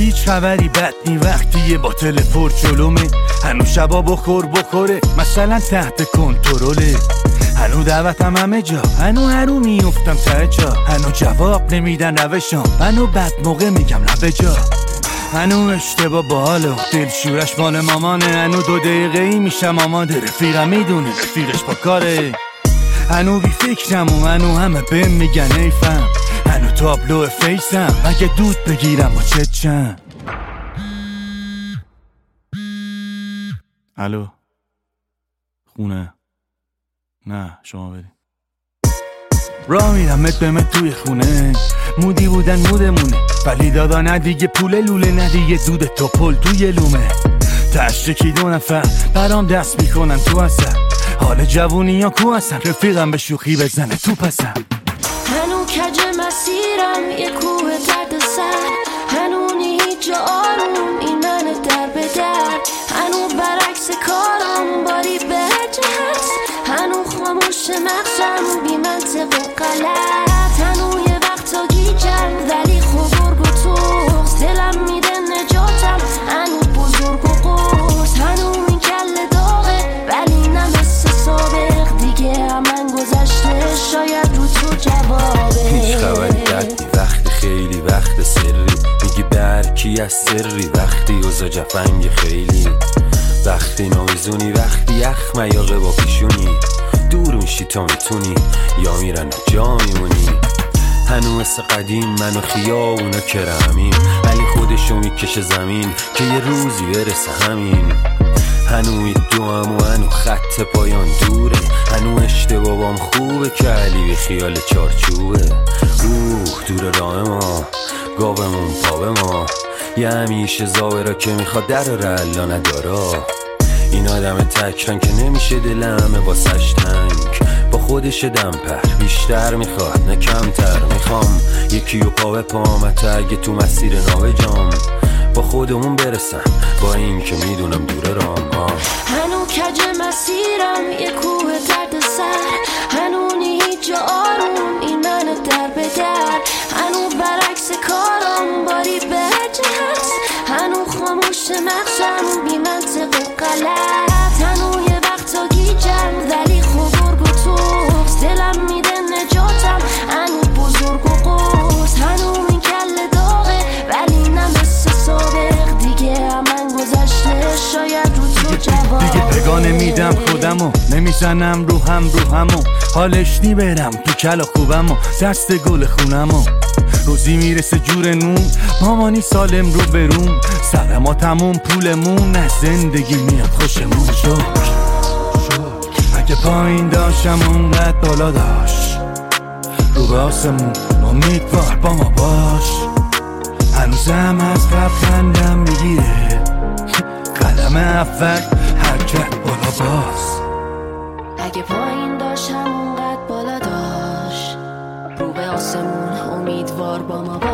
هیچ خبری بد نی وقتی یه باتل پر جلومه. هنو شبا بخوره مثلا تحت کنترله. هنو دعوتم همه جا، هنو میافتم ته جا. هنو جواب نمیدن روشام، هنو بد موقع میگم لبه جا. هنو اشتباه باله، دلشورش مال مامانه. هنو 2 دقیقه‌ای میشم آماده، رفیقم میدونه رفیقش با کاره. هنو بی فکرم و هنو همه بهم میگن ایفم. هنو تابلو فیسم، اگه دود بگیرم و چم. الو خونه؟ نه شما بریم. راه میرم مت توی خونه. مودی بودن مودمونه، ولی دادا نه دیگه پول لوله، نه دیگه دود توپل توی لومه. تشتکی 2 نفر برام دست میکنن تو اثر. حال جوونی یا کو هستن، رفیقم به شوخی بزنه تو پسم. هنو کج مسیرم یه کوه درد سر. هنو هیچ جا آروم این منه در به در. هنو برعکس کارم باری به جهت. هنو خاموش مغزم بی منطق و غلط. هنو یه وقتا گیجم ولی خوب گرگ و توغز. دلم میده نجاتم هنو بزرگ و قرص. هنو این کل داغه ولی نه مثل سابق. دیگه همن گذشته شاید رو تو جوابه. هیچ خبری بدی وقتی خیلی وقت سری میگی برکی از سری. وقتی اوزا جفنگ خیلی، وقتی نویزونی، وقتی یخ میاقه با پیشونی. دور میشی تا میتونی یا میرن جا میمونی. هنو مثل قدیم من و خیابونا کرمیم، ولی خودشو میکشه زمین که یه روزی برسه همین. هنو میدوام و هنو خط پایان دوره. هنو اشتبابام خوبه که علی به خیال چارچوبه. دور راه ما گاومون پا به ما. یه همیشه زاوره که میخواد در رلا ندارا. این آدم تکرن که نمیشه دلمه واسش تنگ. با خودش دم پر بیشتر میخواد نه کمتر. میخوام یکی و پا به پامت اگه تو مسیر ناوجام. با خودمون برسم با این که میدونم دور رام. هنو کج مسیرم یه کوه درد سر. هنو هیچ جا آروم این منه در به در. هنو برعکس کارم باری به جهت. هنو خاموش مغزم بی منطق و غلط. هنو یه وقتا گیجم ولی خوب گرگ و توغز. دلم میده نجاتم هنو بزرگ و قرص. هنو این کل داغه ولی نه مثل سابق. دیگه همن گذشته شاید رو تو جوابه. دیگه پگاه نمیدم خودمو، نمیزنم روحمو. حالش نی برم تو کلا خوبمو، دست گل خونمو. روزی میرسه جور نون، مامانی سالم رو بروم. سرما تموم پولمون، از زندگی میاد خوشمون. شکر اگه پایین داشتم اونقدر بالا داشت. رو به آسمون امیدوار با ما باش. هنوزم از قبل خندم میگیره. قدم اول حرکت بالا باز. اگه پایین داشتم اونقدر بالا داشت. رو به آسمون امیدوار با ما